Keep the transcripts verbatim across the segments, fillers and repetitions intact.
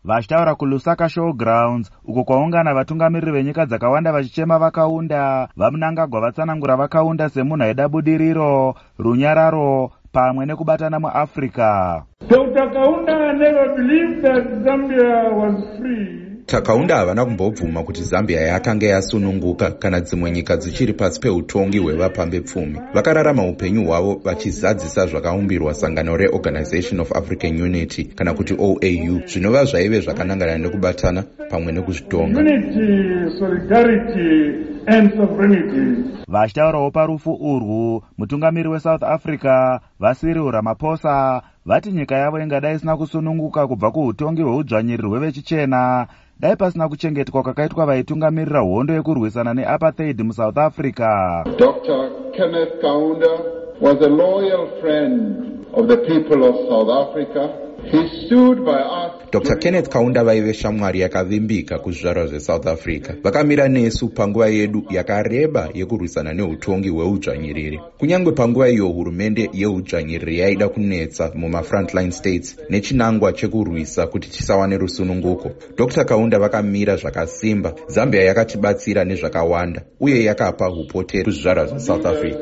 Vachitaura kuLusaka Showgrounds uko kwaungana vatungamiriri venyika dzakawanda vachichema vakaunda, vaMnangagwa vatsanangura vakaunda semunhu aida budiriro, runyararo pamwe nekubatana muAfrica. Doctor Kaunda never believed that Zambia was free. Takaunda havana kumbobvuma kuti Zambia yakanga yasununguka kana dzimwe nyika dzichiri pasi peutongi hwevapambe pfumi. Vakararama upenyu hwavo vachizadzisa zvakaumbirwa sangano reOrganization of African Unity kana kuti O A U, zvinova zvaive zvakanangana nekubatana pamwe nekuzvitonga. Unity, solidarity and sovereignty. Vachitaurawo parufu urwu, mutungamiri weSouth Africa Vasiri Ramaphosa vati nyika yavo ingadai isina kusununguka kubva kuutongi hweudzvanyiriri hwevechichena dai pasina kuchengetwa kwakaitwa vaitungamirira hondo yekurwisana neapartheid muSouth Africa. Doctor Kenneth Kaunda was a loyal friend of the people of South Africa. He stood by us. Doctor Kenneth Kaunda vaive shamwari yakavimbika kuzvizvarwa zveSouth Africa. Vakamira nesu panguva yedu yakareba yekurwisana neutongi hweudzvanyiriri. Kunyangwe panguva iyo hurumende yeudzvanyiriri yaida kunetsa muma frontline states nechinangwa chekurwisa kuti tisawane rusununguko, Doctor Kaunda vakamira zvakasimba. Zambia yakatibatsira nezvakawanda uye yakapa upoteri kuzvizvarwa zveSouth Africa.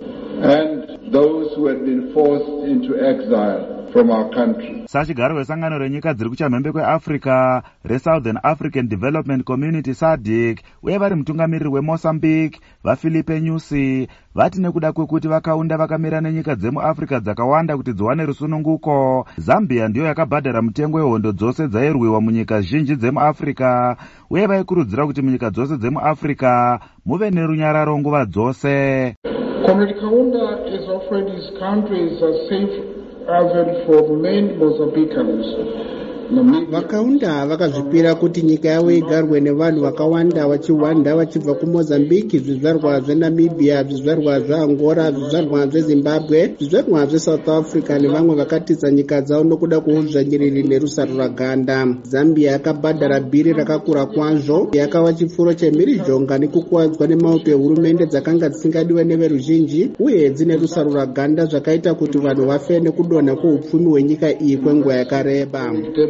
And those who had been forced into exile from our country. Sachigaro wesangano renyika dziri kuchamhembe kweAfrica reSouthern African Development Community S A D C uye vari mutungamiriri weMozambique vaFilipe Nyusi vati nekuda kwekuti vakaunda vakamira nenyika dzemuAfrica dzakawanda kuti dziwane rusununguko, Zambia ndiyo yakabhadhara mutengo wehondo dzose dzairwiwa munyika zhinji dzemuAfrica uye vaikurudzira kuti munyika dzose dzemuAfrica muve nerunyararo nguva dzose. Comrade Kaunda has offered his country as a safe haven for many Mozambicans. Vakaunda vakazvipira kuti nyika yavo igarwe nevanhu vakawanda vachiwanda vachibva kuMozambique, zvizvarwa zveNamibia, zvizvarwa zveAngola, zvizvarwa zveZimbabwe, zvizvarwa zveSouth Africa nevamwe vakatitsa nyika dzavo nokuda kweudzvanyiriri nerusaruraganda. Zambia yakabhadhara bhiri rakakura kwazvo, yakava chifuro chemhirizhonga nekukuwadzwa nemauto ehurumende dzakanga dzisingadiwe neveruzhinji uye dzine rusaruraganda zvakaita kuti vanhu vafe nekudonha kweupfumi hwenyika iyi kwenguva yakareba.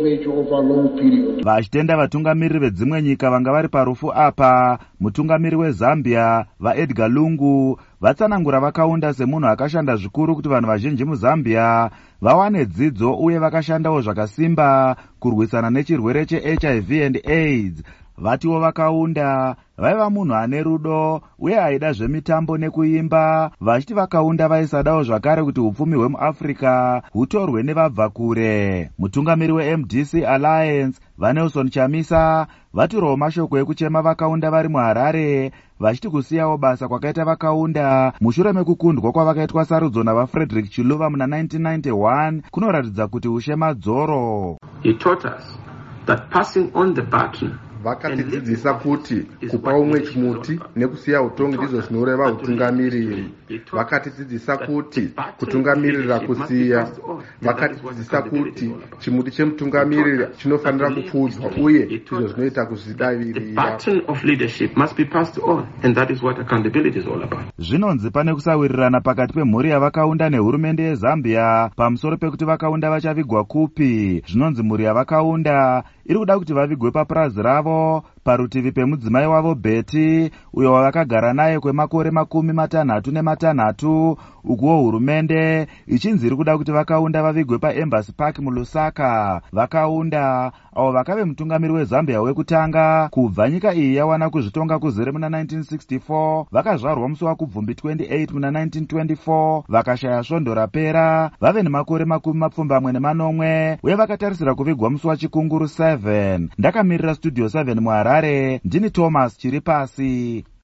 Vachitenda vatungamiriri vedzimwe nyika vanga vari parufu apa, mutungamiri weZambia vaEdgar Lungu vatsanangura vakaunda semunhu akashanda zvikuru kuti vanhu vazhinji muZambia vawane dzidzo uye vakashandawo zvakasimba kurwisana nechirwere cheH I V and AIDS. Vatiwo vakaunda vaiva munhu ane rudo uye aida zvemitambo nekuimba, vachiti vakaunda vaisadawo zvakare kuti upfumi hwemuAfrica hutorwe nevabva kure. Mutungamiri weM D C Alliance vaNelson Chamisa vatirawo mashoko ekuchema vakaunda vari muHarare, vachiti kusiyawo basa kwakaita vakaunda mushure mekukundwa kwavakaitwa sarudzo navaFrederick Chiluba muna nineteen ninety-one kunoratidza kuti ushemadzoro. He taught us that passing on the backing vakatidzidzisa kuti kupa umwe chimuti nekusiya utongi ndizvo zvinoreva utungamiriri. Vakatidzidzisa kuti kutungamirira kusiya. Vakatidzidzisa kuti chimuti chemutungamiriri chinofanira kupfudzwa uye izvo zvinoita kuzvidavirira. Zvinonzi pane kusawirirana pakati pemhuri yavakaunda nehurumende yeZambia pamusoro pekuti vakaunda vachavigwa kupi. Zvinonzi mhuri yavakaunda iri kuda kuti vavigwe papurazi ravo parutivi pemudzimai wavo Betty uyo wavakagara naye kwemakore makumi matanhatu nematanhatu, ukuwo hurumende ichinzi iri kuda kuti vakaunda vavigwe paEmbassy Park muLusaka. Vakaunda avo vakave mutungamiri weZambia wekutanga kubva nyika iyi yawana kuzvitonga kuzere muna nineteen sixty-four, vakazvarwa musi wakubvumbi twenty-eight muna nineteen twenty-four, vakashaya svondo rapera vave nemakore makumi mapfumbamwe nemanomwe uye vakatarisira kuvigwa musi wachikunguru seven. Ndakamirira Studio seven muHarare, ndini Thomas Chiripasi.